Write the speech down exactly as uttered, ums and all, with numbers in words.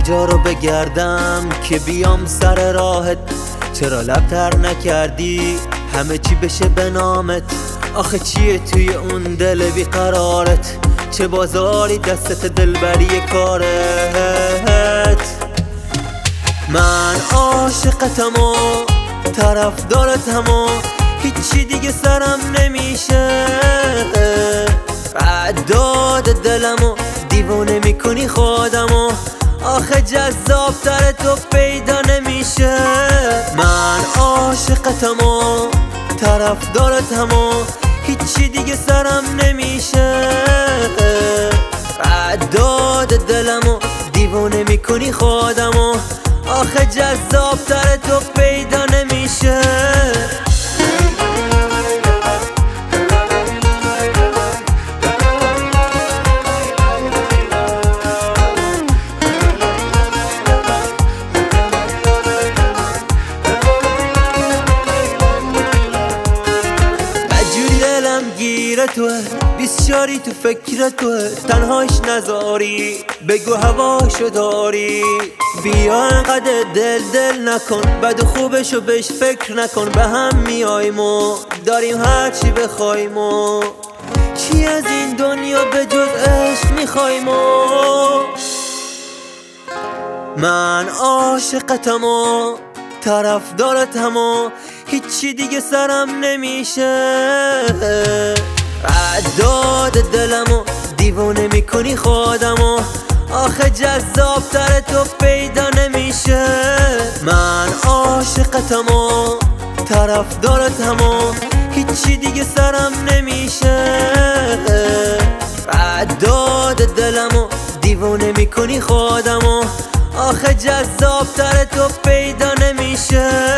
جا رو بگردم که بیام سر راهت. چرا لبتر نکردی همه چی بشه به نامت؟ آخه چیه توی اون دل بیقرارت؟ چه بازاری دستت دلبری کارت؟ من عاشقتم و طرفدارتم و هیچی دیگه سرم نمیشه. عداد دلم و دیوونه میکنی خودم و آخه جذاب تر تو پیدا نمیشه. من عاشقتم و طرفدارتم و هیچی دیگه سرم نمیشه. عداد دلم و دیوونه میکنی خودم و آخه جذاب تر تو پیدا نمیشه. گیره توه بیسچاری تو فکر توه، تنهاش نذاری بگو هواشو داری. بیا انقدر دل دل نکن، بد و خوبشو بهش فکر نکن. به هم میاییم و داریم هرچی بخوایم و چی از این دنیا به جز عشق میخوایم و من عاشقتم و طرفدارتم و هیچی دیگه سرم نمیشه. عداد دلم و دیوونه میکنی خودم و آخه جذاب تر تو پیدا نمیشه. من عاشقتم و طرفدارتم و هیچی دیگه سرم نمیشه. عداد دلم و دیوونه میکنی خودم و آخه جذاب تر تو پیدا نمیشه.